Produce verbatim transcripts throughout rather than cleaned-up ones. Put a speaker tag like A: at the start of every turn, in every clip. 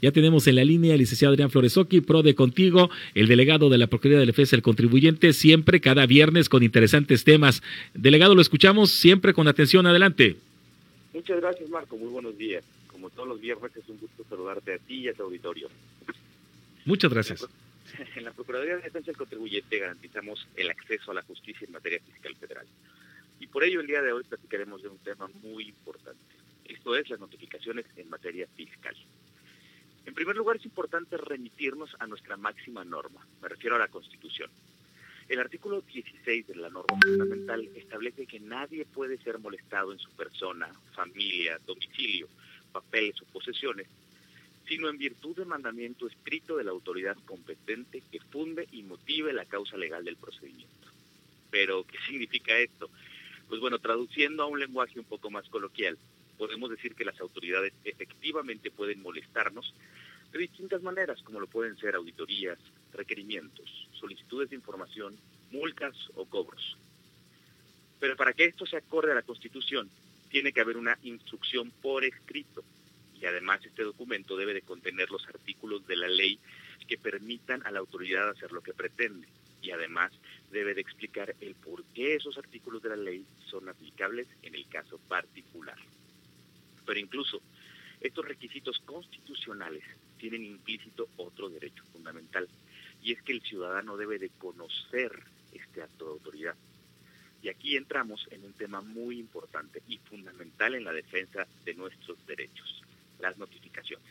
A: Ya tenemos en la línea al licenciado Adrián Flores Oqui, PRODE Contigo, el delegado de la Procuraduría de Defensa del Contribuyente, siempre cada viernes con interesantes temas. Delegado, lo escuchamos siempre con atención. Adelante.
B: Muchas gracias, Marco. Muy buenos días. Como todos los viernes, es un gusto saludarte a ti y a tu auditorio.
A: Muchas gracias.
B: En la Procuraduría de Defensa del Contribuyente garantizamos el acceso a la justicia en materia fiscal federal. Y por ello, el día de hoy platicaremos de un tema muy importante. Esto es las notificaciones en materia fiscal. En primer lugar, es importante remitirnos a nuestra máxima norma, me refiero a la Constitución. El artículo dieciséis de la norma fundamental establece que nadie puede ser molestado en su persona, familia, domicilio, papeles o posesiones, sino en virtud de mandamiento escrito de la autoridad competente que funde y motive la causa legal del procedimiento. Pero, ¿qué significa esto? Pues bueno, traduciendo a un lenguaje un poco más coloquial, podemos decir que las autoridades efectivamente pueden molestarnos de distintas maneras, como lo pueden ser auditorías, requerimientos, solicitudes de información, multas o cobros. Pero para que esto se acorde a la Constitución, tiene que haber una instrucción por escrito, y además este documento debe de contener los artículos de la ley que permitan a la autoridad hacer lo que pretende, y además debe de explicar el por qué esos artículos de la ley son aplicables en el caso particular. Pero incluso estos requisitos constitucionales tienen implícito otro derecho fundamental, y es que el ciudadano debe de conocer este acto de autoridad. Y aquí entramos en un tema muy importante y fundamental en la defensa de nuestros derechos, las notificaciones.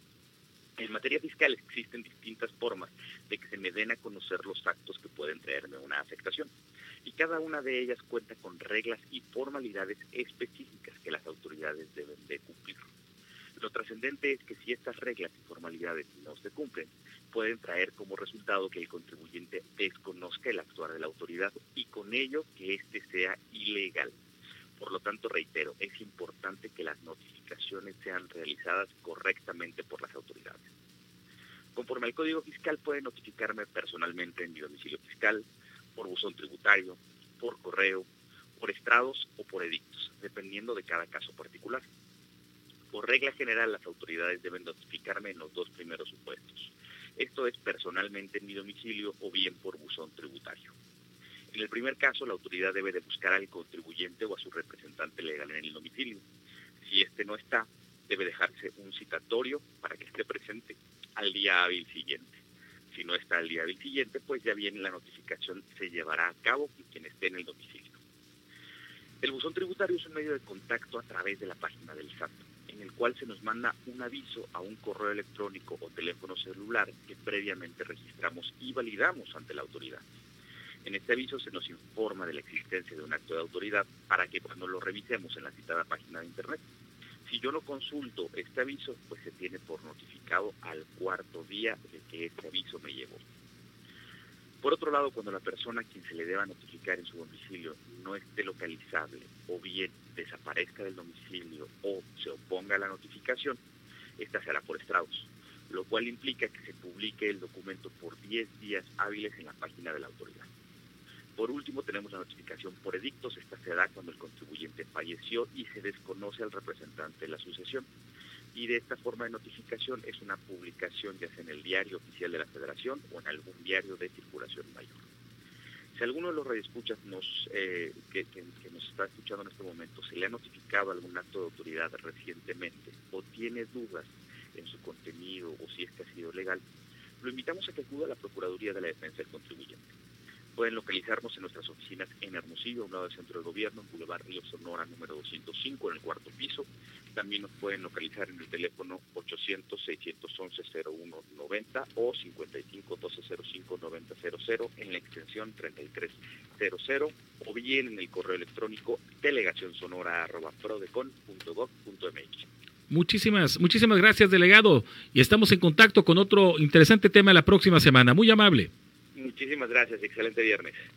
B: En materia fiscal existen distintas formas de que se me den a conocer los actos que pueden traerme una afectación, y cada una de ellas cuenta con reglas y formalidades específicas que las autoridades deben de cumplir. Lo trascendente es que si estas reglas y formalidades no se cumplen, pueden traer como resultado que el contribuyente desconozca el actuar de la autoridad y con ello que éste sea ilegal. Por lo tanto, reitero, es importante que las notificaciones sean realizadas correctamente por las autoridades. Conforme al Código Fiscal, pueden notificarme personalmente en mi domicilio fiscal, por buzón tributario, por correo, por estrados o por edictos, dependiendo de cada caso particular. Por regla general, las autoridades deben notificarme en los dos primeros supuestos. Esto es personalmente en mi domicilio o bien por buzón tributario. En el primer caso, la autoridad debe de buscar al contribuyente o a su representante legal en el domicilio. Si este no está, debe dejarse un citatorio para que esté presente al día hábil siguiente. Si no está al día hábil siguiente, pues ya bien la notificación se llevará a cabo y quien esté en el domicilio. El buzón tributario es un medio de contacto a través de la página del S A T, en el cual se nos manda un aviso a un correo electrónico o teléfono celular que previamente registramos y validamos ante la autoridad. En este aviso se nos informa de la existencia de un acto de autoridad para que cuando lo revisemos en la citada página de internet. Si yo no consulto este aviso, pues se tiene por notificado al cuarto día de que este aviso me llegó. Por otro lado, cuando la persona a quien se le deba notificar en su domicilio no esté localizable o bien desaparezca del domicilio o se oponga a la notificación, esta se hará por estrados, lo cual implica que se publique el documento por diez días hábiles en la página de la autoridad. Por último, tenemos la notificación por edictos. Esta se da cuando el contribuyente falleció y se desconoce al representante de la sucesión. Y de esta forma de notificación es una publicación ya sea en el Diario Oficial de la Federación o en algún diario de circulación mayor. Si alguno de los radioescuchas nos, eh, que, que, que nos está escuchando en este momento se le ha notificado algún acto de autoridad recientemente o tiene dudas en su contenido o si este ha sido legal, lo invitamos a que acuda a la Procuraduría de la Defensa del Contribuyente. Pueden localizarnos en nuestras oficinas en Hermosillo, a un lado del Centro de Gobierno, en Boulevard Río Sonora, número doscientos cinco, en el cuarto piso. También nos pueden localizar en el teléfono ochocientos, seiscientos once, cero uno noventa o cincuenta y cinco, doce cero cinco, noventa cero cero en la extensión treinta y tres cero cero o bien en el correo electrónico delegacionsonora arroba prodecon punto gob punto mx.
A: Muchísimas, muchísimas gracias, delegado. Y estamos en contacto con otro interesante tema la próxima semana. Muy amable.
B: Muchísimas gracias, excelente viernes.